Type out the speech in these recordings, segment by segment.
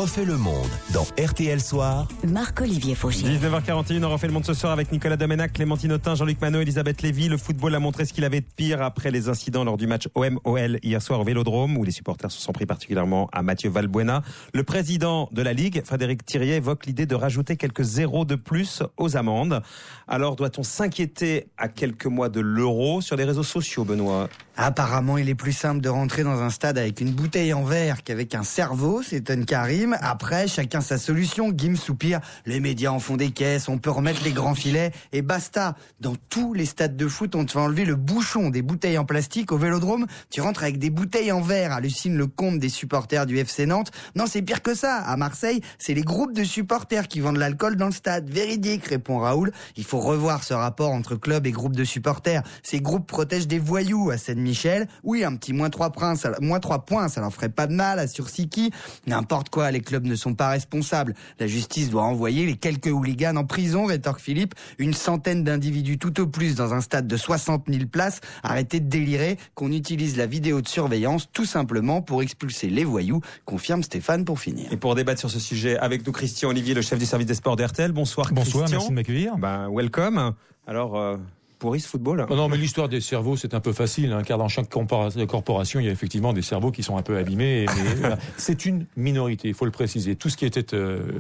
refait le monde dans RTL Soir. Marc-Olivier Fauché. 19h41, on refait le monde ce soir avec Nicolas Domenac, Clémentine Autain, Jean-Luc Manot, Elisabeth Lévy. Le football a montré ce qu'il avait de pire après les incidents lors du match OM-OL hier soir au Vélodrome, où les supporters se sont pris particulièrement à Mathieu Valbuena. Le président de la Ligue, Frédéric Thiriet, évoque l'idée de rajouter quelques zéros de plus aux amendes. Alors, doit-on s'inquiéter à quelques mois de l'Euro sur les réseaux sociaux, Benoît? Apparemment, il est plus simple de rentrer dans un stade avec une bouteille en verre qu'avec un cerveau, s'étonne Karim. Après, chacun sa solution. Gim soupire, les médias en font des caisses, on peut remettre les grands filets et basta. Dans tous les stades de foot, on te fait enlever le bouchon des bouteilles en plastique. Au Vélodrome, tu rentres avec des bouteilles en verre, hallucine le compte des supporters du FC Nantes. Non, c'est pire que ça. À Marseille, c'est les groupes de supporters qui vendent l'alcool dans le stade. Véridique, répond Raoul. Il faut revoir ce rapport entre club et groupe de supporters. Ces groupes protègent des voyous à Saint-Michel. Oui, un petit moins 3 points, ça leur ferait pas de mal, assure Siki. N'importe quoi, les clubs ne sont pas responsables. La justice doit envoyer les quelques hooligans en prison, rétorque Philippe. Une centaine d'individus tout au plus dans un stade de 60 000 places. Arrêtez de délirer, qu'on utilise la vidéo de surveillance tout simplement pour expulser les voyous, confirme Stéphane pour finir. Et pour débattre sur ce sujet avec nous, Christian Olivier, le chef du service des sports d'RTL. Bonsoir Bonsoir, Christian. merci de m'accueillir. Welcome. Alors, pourri ce football? Non, mais l'histoire des cerveaux, c'est un peu facile, car dans chaque corporation, il y a effectivement des cerveaux qui sont un peu abîmés. Mais voilà. C'est une minorité, il faut le préciser. Tout ce qui était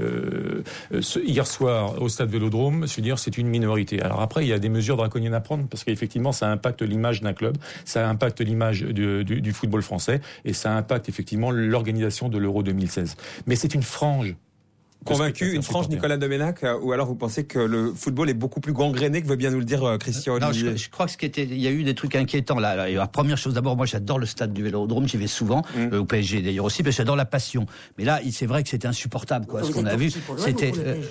hier soir au stade Vélodrome, je veux dire, c'est une minorité. Alors après, il y a des mesures draconiennes à prendre, parce qu'effectivement, ça impacte l'image d'un club, ça impacte l'image du football français, et ça impacte effectivement l'organisation de l'Euro 2016. Mais c'est une frange. Convaincu, une frange, Nicolas Domenac, ou alors vous pensez que le football est beaucoup plus gangréné que veut bien nous le dire Christian Olivier? Non, je crois que il y a eu des trucs inquiétants là. La première chose, d'abord, moi j'adore le stade du Vélodrome, j'y vais souvent, au PSG d'ailleurs aussi, parce que j'adore la passion. Mais là, c'est vrai que c'était insupportable, quoi. Ce qu'on a vu, c'était,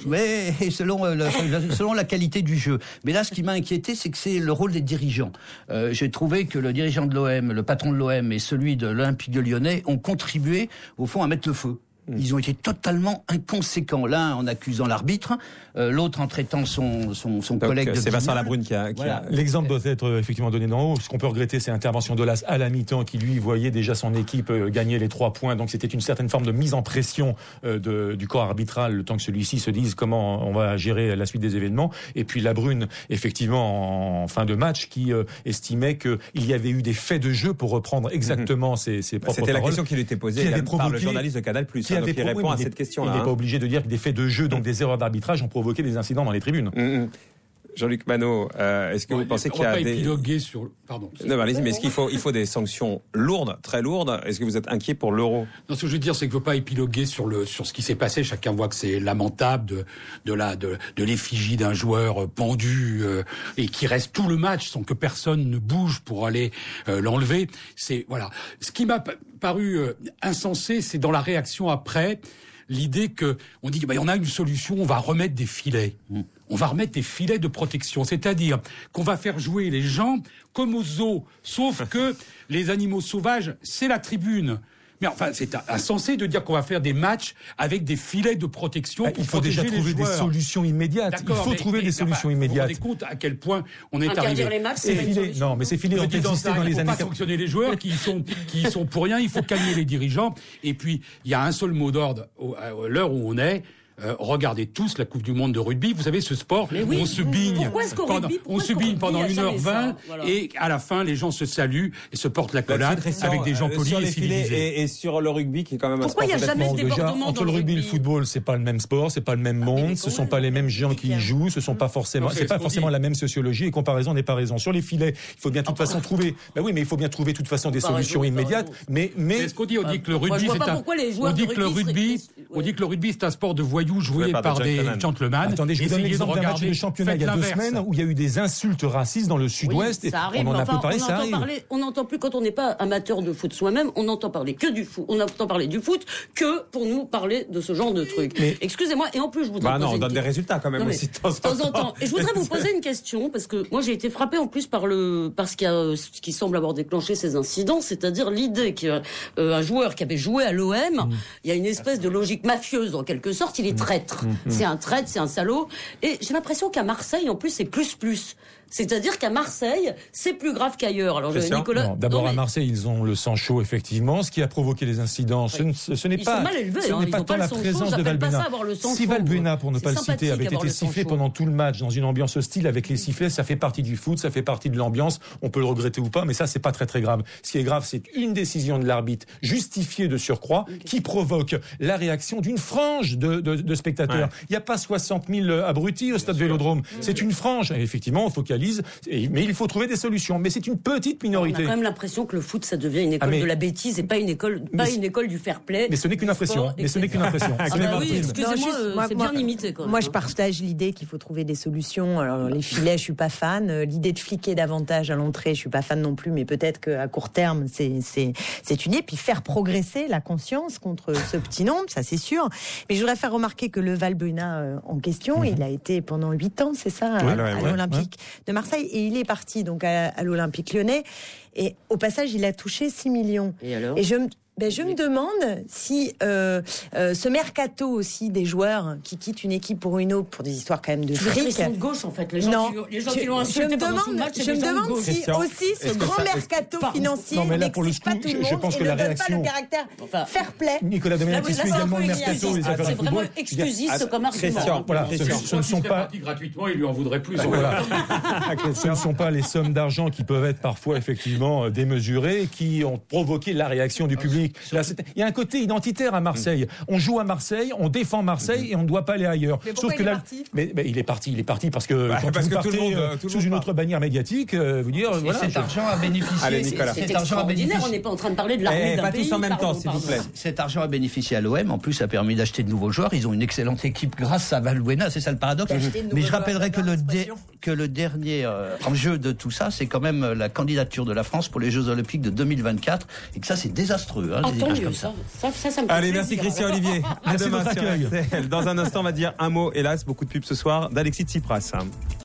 selon la qualité du jeu. Mais là, ce qui m'a inquiété, c'est que c'est le rôle des dirigeants. J'ai trouvé que le dirigeant de l'OM, le patron de l'OM et celui de l'Olympique de Lyonnais ont contribué, au fond, à mettre le feu. Ils ont été totalement inconséquents. L'un en accusant l'arbitre, l'autre en traitant son collègue de c'est Vincent Labrune qui a... L'exemple doit être effectivement donné d'en haut. Ce qu'on peut regretter, c'est l'intervention de Las à la mi-temps, qui lui voyait déjà son équipe gagner les 3 points. Donc c'était une certaine forme de mise en pression du corps arbitral, le temps que celui-ci se dise comment on va gérer la suite des événements. Et puis Labrune, effectivement, en fin de match, qui estimait qu'il y avait eu des faits de jeu, pour reprendre exactement ses propres paroles. C'était la question qui lui était posée par le journaliste de Canal+. Qui répond à cette question-là. Il n'est pas obligé de dire que des faits de jeu, donc des erreurs d'arbitrage, ont provoqué des incidents dans les tribunes. Jean-Luc Manot, est-ce que vous pensez qu'il y a des... épiloguer sur... Pardon. Non, allez-y, mais est-ce qu'il faut des sanctions lourdes, très lourdes? Est-ce que vous êtes inquiet pour l'Euro? Non, ce que je veux dire, c'est qu'il ne faut pas épiloguer sur ce qui s'est passé. Chacun voit que c'est lamentable de l'effigie d'un joueur pendu et qui reste tout le match sans que personne ne bouge pour aller l'enlever. C'est, voilà. Ce qui m'a paru insensé, c'est dans la réaction après, l'idée que on dit on a une solution, on va remettre des filets. On va remettre des filets de protection, c'est-à-dire qu'on va faire jouer les gens comme aux zoos, sauf que les animaux sauvages, c'est la tribune. Mais enfin, c'est insensé de dire qu'on va faire des matchs avec des filets de protection pour protéger les joueurs. Il faut déjà trouver des solutions immédiates. Il faut trouver des solutions immédiates. Vous vous rendez compte à quel point on est arrivé. Les matchs, ces filets, non, mais ces filets ont existé dans les années 80. Il ne faut pas sanctionner les joueurs qui sont pour rien. Il faut calmer les dirigeants. Et puis, il y a un seul mot d'ordre à l'heure où on est. Regardez tous la Coupe du Monde de rugby. Vous savez, ce sport où on se bigne pendant 1h20 et à la fin, les gens se saluent et se portent l'accolade avec des gens polis et civilisés. Et sur le rugby, qui est quand même un sport... Pourquoi il n'y a jamais de débordement entre le rugby et le football, c'est pas le même sport, c'est pas le même monde, ce sont pas les mêmes gens qui y jouent, ce sont pas forcément, c'est pas forcément la même sociologie, et comparaison n'est pas raison. Sur les filets, il faut bien de toute façon trouver, mais il faut bien trouver de toute façon des solutions immédiates, mais ce qu'on dit, on dit que le rugby c'est un sport de voyous joué par des gentlemen. Attendez, je vous donne l'exemple d'un match de championnat il y a 2 semaines où il y a eu des insultes racistes dans le Sud-Ouest. Ça arrive, on en a peu parlé, ça arrive. On n'entend plus, quand on n'est pas amateur de foot soi-même, on n'entend parler que du foot. On entend parler du foot que pour nous parler de ce genre de trucs. Excusez-moi, et en plus je voudrais on donne des résultats quand même aussi de temps en temps. Et je voudrais vous poser une question, parce que moi j'ai été frappée en plus par ce qui semble avoir déclenché ces incidents, c'est-à-dire l'idée qu'un joueur qui avait joué à l'OM, il y a une espèce de logique mafieuse en quelque sorte, il est traître. C'est un traître, c'est un salaud. Et j'ai l'impression qu'à Marseille, en plus, c'est plus. C'est-à-dire qu'à Marseille, c'est plus grave qu'ailleurs. Alors, Nicolas. Non, d'abord, à Marseille, ils ont le sang chaud, effectivement. Ce qui a provoqué les incidents, ce n'est Ils pas. sont mal élevés, ce n'est pas tant la présence de Valbuena. Si Valbuena, pour ne pas le citer, avait été sifflé pendant tout le match dans une ambiance hostile avec les sifflets, ça fait partie du foot, ça fait partie de l'ambiance. On peut le regretter ou pas, mais ça, c'est pas très très grave. Ce qui est grave, c'est une décision de l'arbitre justifiée de surcroît qui provoque la réaction d'une frange de spectateurs. Il n'y a pas 60 000 abrutis au stade Vélodrome. C'est une frange. Et effectivement, on focalise, mais il faut trouver des solutions. Mais c'est une petite minorité. On a quand même l'impression que le foot, ça devient une école de la bêtise et pas une école du fair play. Mais ce n'est qu'une impression. Oui, excusez-moi, c'est bien limité. Quand même. Moi, je partage l'idée qu'il faut trouver des solutions. Alors, les filets, je suis pas fan. L'idée de fliquer davantage à l'entrée, je suis pas fan non plus. Mais peut-être qu'à court terme, c'est une idée. Puis faire progresser la conscience contre ce petit nombre, ça c'est sûr. Mais je voudrais faire remarquer que le Valbuena en question, il a été pendant 8 ans, c'est ça, à l'Olympique de Marseille, et il est parti donc à l'Olympique Lyonnais. Et au passage, il a touché 6 millions. Et alors ? Je me demande si ce mercato aussi des joueurs qui quittent une équipe pour une autre pour des histoires quand même de fric. Ils sont de gauche en fait. Les gens qui l'ont insulté pendant tout le match, je me demande si aussi ce grand mercato financier n'excite pas tout le monde et ne donne pas le caractère fair play. Nicolas Domenech suit également le mercato. C'est vraiment exclusif comme argument. Voilà, ce ne sont pas gratuitement, il lui en voudrait plus. Ce ne sont pas les sommes d'argent qui peuvent être parfois effectivement démesurées qui ont provoqué la réaction du public. Là, il y a un côté identitaire à Marseille. On joue à Marseille, on défend Marseille et on ne doit pas aller ailleurs. Mais pourquoi il est parti ? Il est parti parce que quand vous partez sous une autre bannière médiatique, vous dire voilà. Cet argent a bénéficié. Allez, Nicolas. C'est extraordinaire. On n'est pas en train de parler de l'armée d'un pays. Pas tous en même temps, s'il vous plaît. Cet argent a bénéficié à l'OM. En plus, ça a permis d'acheter de nouveaux joueurs. Ils ont une excellente équipe grâce à Valbuena. C'est ça le paradoxe. Mais je rappellerai que le dernier enjeu de tout ça, c'est quand même la candidature de la France pour les Jeux Olympiques de 2024. Et que ça, c'est désastreux. Tant mieux, ça me Allez, fait merci plaisir. Christian Olivier. À demain votre sur accueil. RTL. Dans un instant, on va dire un mot, hélas, beaucoup de pubs ce soir, d'Alexis Tsipras.